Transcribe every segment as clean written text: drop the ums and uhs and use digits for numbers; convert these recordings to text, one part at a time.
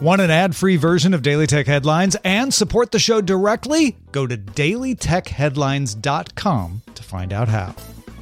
Want an ad-free version of Daily Tech Headlines and support the show directly? Go to dailytechheadlines.com to find out how.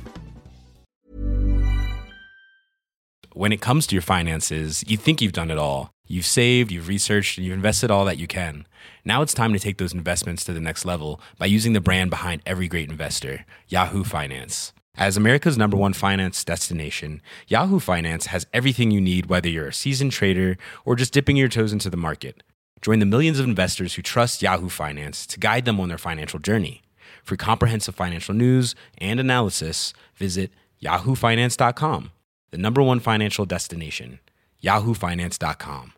When it comes to your finances, you think you've done it all. You've saved, you've researched, and you've invested all that you can. Now it's time to take those investments to the next level by using the brand behind every great investor, Yahoo Finance. As America's #1 finance destination, Yahoo Finance has everything you need, whether you're a seasoned trader or just dipping your toes into the market. Join the millions of investors who trust Yahoo Finance to guide them on their financial journey. For comprehensive financial news and analysis, visit yahoofinance.com, the #1 financial destination, yahoofinance.com.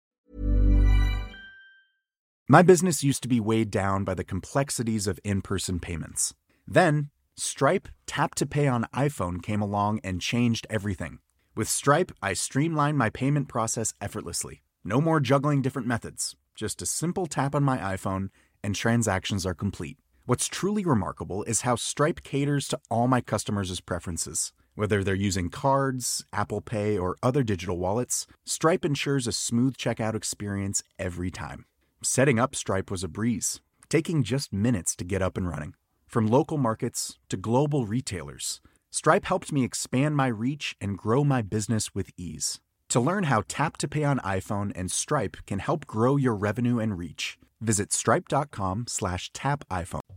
My business used to be weighed down by the complexities of in-person payments. Then, Stripe Tap to Pay on iPhone came along and changed everything. With Stripe, I streamlined my payment process effortlessly. No more juggling different methods. Just a simple tap on my iPhone and transactions are complete. What's truly remarkable is how Stripe caters to all my customers' preferences. Whether they're using cards, Apple Pay, or other digital wallets, Stripe ensures a smooth checkout experience every time. Setting up Stripe was a breeze, taking just minutes to get up and running. From local markets to global retailers, Stripe helped me expand my reach and grow my business with ease. To learn how Tap to Pay on iPhone and Stripe can help grow your revenue and reach, visit stripe.com/tapiphone.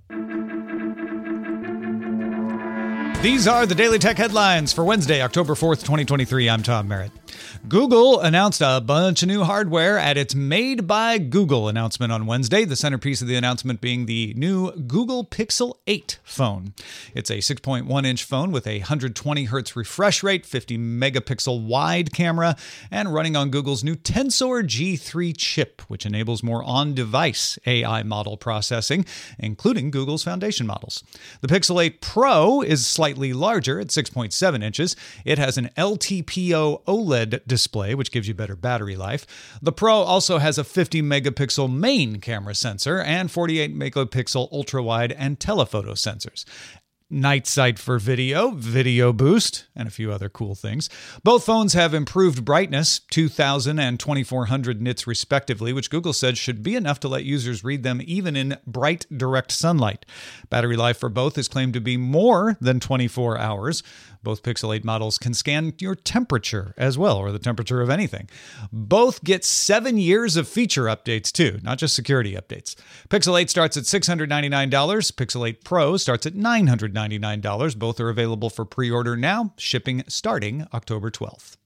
These are the Daily Tech Headlines for Wednesday, October 4th, 2023. I'm Tom Merritt. Google announced a bunch of new hardware at its Made by Google announcement on Wednesday, the centerpiece of the announcement being the new Google Pixel 8 phone. It's a 6.1-inch phone with a 120 Hz refresh rate, 50 megapixel wide camera, and running on Google's new Tensor G3 chip, which enables more on-device AI model processing, including Google's foundation models. The Pixel 8 Pro is slightly larger at 6.7 inches. It has an LTPO OLED display, which gives you better battery life. The Pro also has a 50 megapixel main camera sensor and 48 megapixel ultra-wide and telephoto sensors. Night sight for video, video boost, and a few other cool things. Both phones have improved brightness, 2000 and 2400 nits respectively, which Google said should be enough to let users read them even in bright direct sunlight. Battery life for both is claimed to be more than 24 hours. Both Pixel 8 models can scan your temperature as well, or the temperature of anything. Both get 7 years of feature updates too, not just security updates. Pixel 8 starts at $699. Pixel 8 Pro starts at $999. Both are available for pre-order now, shipping starting October 12th.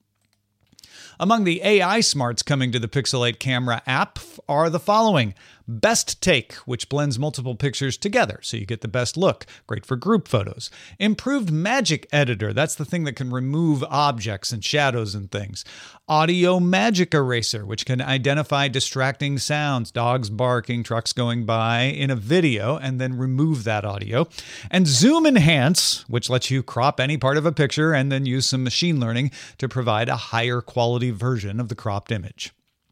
Among the AI smarts coming to the Pixel 8 camera app are the following. Best Take, which blends multiple pictures together so you get the best look. Great for group photos. Improved Magic Editor. That's the thing that can remove objects and shadows and things. Audio Magic Eraser, which can identify distracting sounds, dogs barking, trucks going by in a video, and then remove that audio. And Zoom Enhance, which lets you crop any part of a picture and then use some machine learning to provide a higher quality version of the cropped image.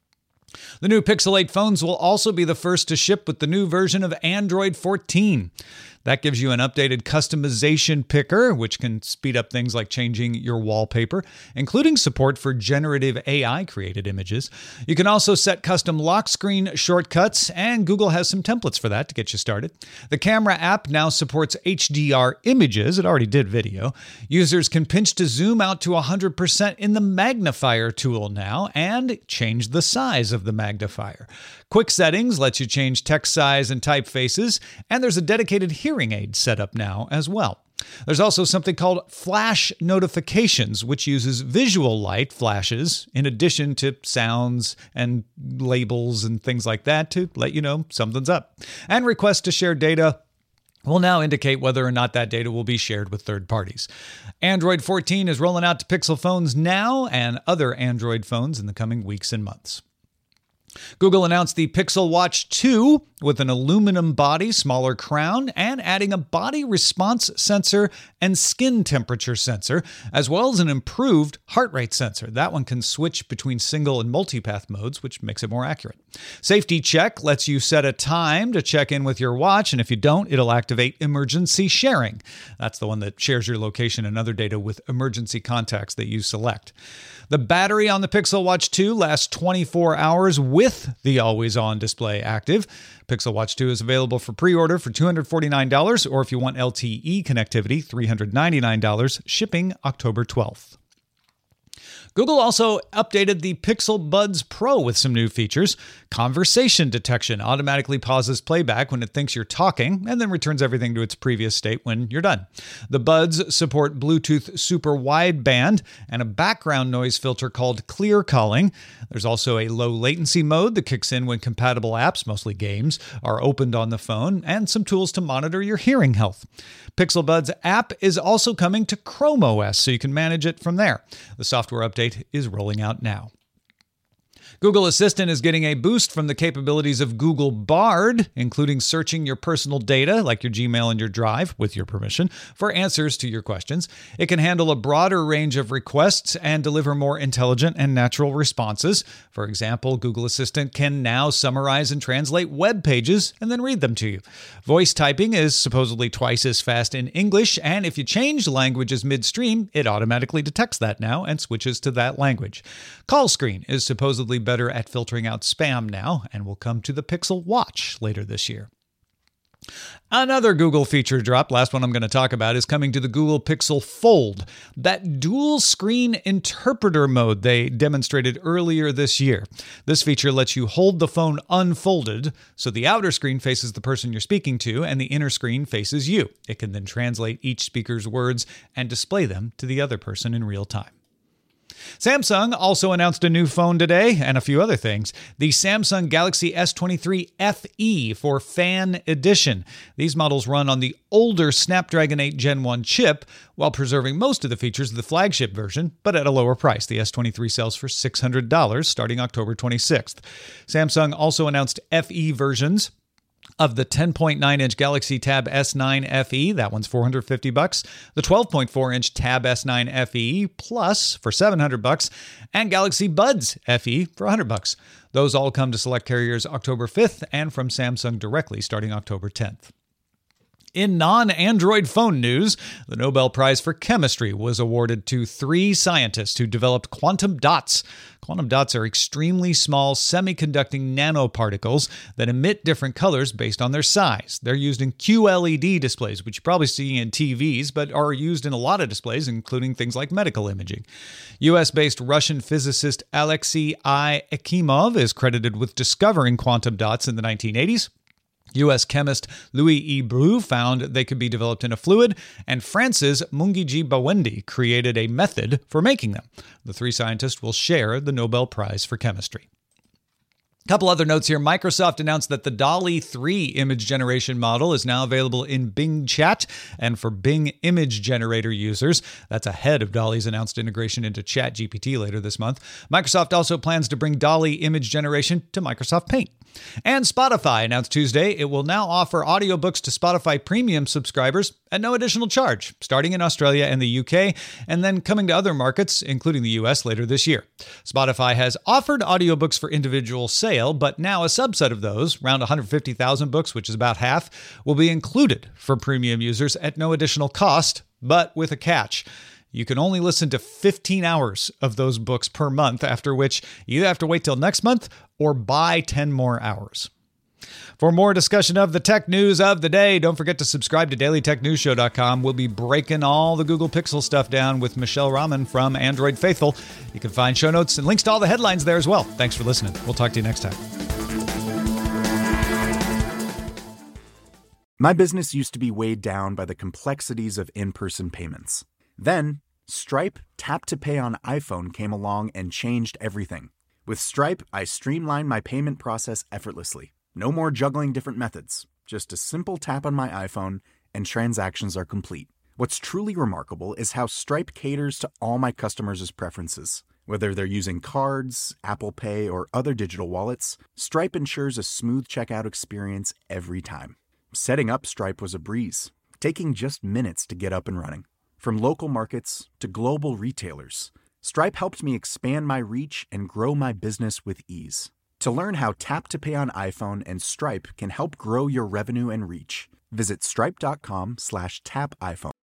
The new Pixel 8 phones will also be the first to ship with the new version of Android 14. That gives you an updated customization picker, which can speed up things like changing your wallpaper, including support for generative AI-created images. You can also set custom lock screen shortcuts, and Google has some templates for that to get you started. The camera app now supports HDR images. It already did video. Users can pinch to zoom out to 100% in the magnifier tool now and change the size of the magnifier. Quick Settings lets you change text size and typefaces, and there's a dedicated hearing aid setup now as well. There's also something called Flash Notifications, which uses visual light flashes in addition to sounds and labels and things like that to let you know something's up. And requests to share data will now indicate whether or not that data will be shared with third parties. Android 14 is rolling out to Pixel phones now and other Android phones in the coming weeks and months. Google announced the Pixel Watch 2 with an aluminum body, smaller crown, and adding a body response sensor and skin temperature sensor, as well as an improved heart rate sensor. That one can switch between single and multipath modes, which makes it more accurate. Safety Check lets you set a time to check in with your watch, and if you don't, it'll activate emergency sharing. That's the one that shares your location and other data with emergency contacts that you select. The battery on the Pixel Watch 2 lasts 24 hours with the always-on display active. Pixel Watch 2 is available for pre-order for $249, or if you want LTE connectivity, $399, shipping October 12th. Google also updated the Pixel Buds Pro with some new features. Conversation detection automatically pauses playback when it thinks you're talking and then returns everything to its previous state when you're done. The Buds support Bluetooth Super Wideband and a background noise filter called Clear Calling. There's also a low latency mode that kicks in when compatible apps, mostly games, are opened on the phone, and some tools to monitor your hearing health. Pixel Buds app is also coming to Chrome OS, so you can manage it from there. The software update is rolling out now. Google Assistant is getting a boost from the capabilities of Google Bard, including searching your personal data, like your Gmail and your Drive, with your permission, for answers to your questions. It can handle a broader range of requests and deliver more intelligent and natural responses. For example, Google Assistant can now summarize and translate web pages and then read them to you. Voice typing is supposedly twice as fast in English, and if you change languages midstream, it automatically detects that now and switches to that language. Call Screen is supposedly better at filtering out spam now and will come to the Pixel Watch later this year. Another Google feature drop, last one I'm going to talk about, is coming to the Google Pixel Fold. That dual screen interpreter mode they demonstrated earlier this year. This feature lets you hold the phone unfolded, so the outer screen faces the person you're speaking to and the inner screen faces you. It can then translate each speaker's words and display them to the other person in real time. Samsung also announced a new phone today and a few other things. The Samsung Galaxy S23 FE for Fan Edition. These models run on the older Snapdragon 8 Gen 1 chip while preserving most of the features of the flagship version, but at a lower price. The S23 sells for $600 starting October 26th. Samsung also announced FE versions of the 10.9-inch Galaxy Tab S9 FE, that one's $450. The 12.4-inch Tab S9 FE Plus for $700, and Galaxy Buds FE for $100. Those all come to select carriers October 5th and from Samsung directly starting October 10th. In non-Android phone news, the Nobel Prize for Chemistry was awarded to 3 scientists who developed quantum dots. Quantum dots are extremely small semiconducting nanoparticles that emit different colors based on their size. They're used in QLED displays, which you probably see in TVs, but are used in a lot of displays, including things like medical imaging. US-based Russian physicist Alexei I. Ekimov is credited with discovering quantum dots in the 1980s. U.S. chemist Louis E. Brou found they could be developed in a fluid, and France's Mungiji Bawendi created a method for making them. The 3 scientists will share the Nobel Prize for Chemistry. A couple other notes here. Microsoft announced that the DALL-E 3 image generation model is now available in Bing Chat and for Bing Image Generator users. That's ahead of DALL-E's announced integration into ChatGPT later this month. Microsoft also plans to bring DALL-E image generation to Microsoft Paint. And Spotify announced Tuesday it will now offer audiobooks to Spotify Premium subscribers at no additional charge, starting in Australia and the UK, and then coming to other markets, including the US, later this year. Spotify has offered audiobooks for individual sale, but now a subset of those, around 150,000 books, which is about half, will be included for premium users at no additional cost, but with a catch. You can only listen to 15 hours of those books per month, after which you either have to wait till next month or buy 10 more hours. For more discussion of the tech news of the day, don't forget to subscribe to dailytechnewsshow.com. We'll be breaking all the Google Pixel stuff down with Michelle Rahman from Android Faithful. You can find show notes and links to all the headlines there as well. Thanks for listening. We'll talk to you next time. My business used to be weighed down by the complexities of in-person payments. Then, Stripe Tap to Pay on iPhone came along and changed everything. With Stripe, I streamlined my payment process effortlessly. No more juggling different methods. Just a simple tap on my iPhone and transactions are complete. What's truly remarkable is how Stripe caters to all my customers' preferences. Whether they're using cards, Apple Pay, or other digital wallets, Stripe ensures a smooth checkout experience every time. Setting up Stripe was a breeze, taking just minutes to get up and running. From local markets to global retailers, Stripe helped me expand my reach and grow my business with ease. To learn how Tap to Pay on iPhone and Stripe can help grow your revenue and reach, visit stripe.com/tapiphone.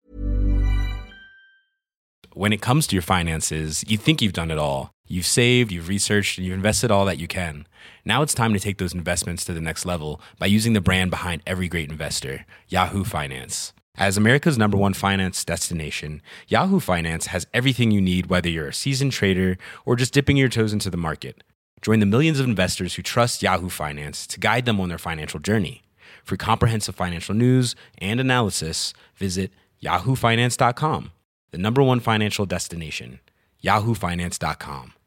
When it comes to your finances, you think you've done it all. You've saved, you've researched, and you've invested all that you can. Now it's time to take those investments to the next level by using the brand behind every great investor, Yahoo Finance. As America's #1 finance destination, Yahoo Finance has everything you need, whether you're a seasoned trader or just dipping your toes into the market. Join the millions of investors who trust Yahoo Finance to guide them on their financial journey. For comprehensive financial news and analysis, visit yahoofinance.com. The #1 financial destination, yahoofinance.com.